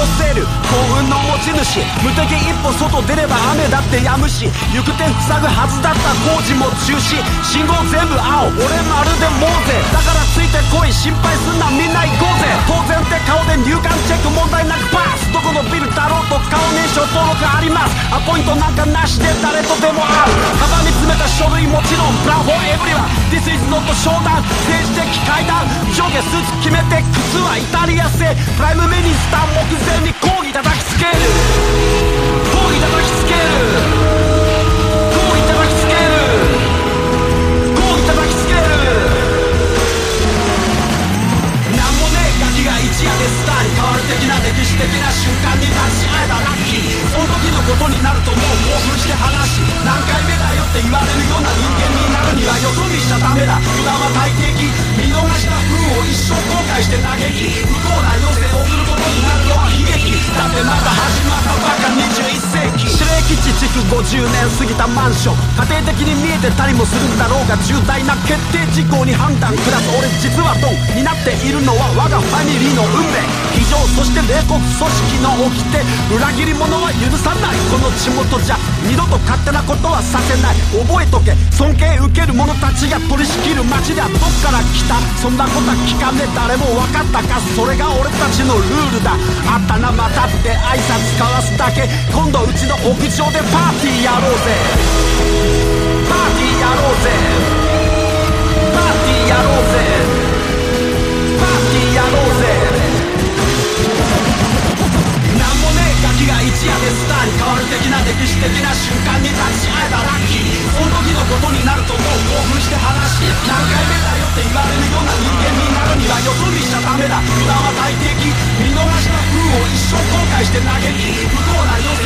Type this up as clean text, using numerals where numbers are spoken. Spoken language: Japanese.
せる幸運の持ち主、無敵一歩外出れば雨だって止むし、行く手塞ぐはずだった工事も中止、信号全部青、俺まるでモーゼだからついてこい、心配すんなみんな行こうぜ。当然って顔で入館チェック問題なくパス、どこのビルだろうと顔認証登録あります。アポイントなんかなしで誰とでも会う、カバンに詰めた書類もちろんプランフォーエブリワン、 This is not 商談、政治的階段、上下スーツ決めて靴はイタリア製、プライムミニスター目前に抗議叩きつける、抗議叩きつける、抗議叩きつける、抗議叩きつける。なんもねえガキが一夜でスターに変わる的な歴史的な瞬間に立ち会えばラッキー、その時のことになるともう興奮して話、何回目だよって言われるような人間になるにはよそ見しちゃダメだ、油断は大敵、見逃した分を一生後悔して嘆き、不幸な余生をすることになるのは悲劇だってまだ始まったばか21世紀。指令基地築50年過ぎたマンション、家庭的に見えてたりもするんだろうが、重大な決定事項に判断下す俺実はドンになっているのは我がファミリーの運命、非常そして冷酷組織の掟、裏切り者は許さない、この地元じゃ二度と勝手なことはさせない、覚えとけ尊敬受ける者たちが取り仕切る街ではどっから来た、そんなことは聞かねえ誰も分かったか、それが俺たちのルールだ、あったなまたって挨拶交わすだけ、今度うちの屋上でパーティーやろうぜ、パーティーやろうぜ、パーティーやろうぜ、パーティーやろうぜ。なんもねえガキが一夜でスターに変わる的な歴史的な瞬間に立ち会えばラッキー、その時のことになるともう興奮して話、何回目だよって言われるような人間になるにはよそ見しちゃダメだ、油断は大敵、見逃した分を一生後悔して嘆き、不幸な余生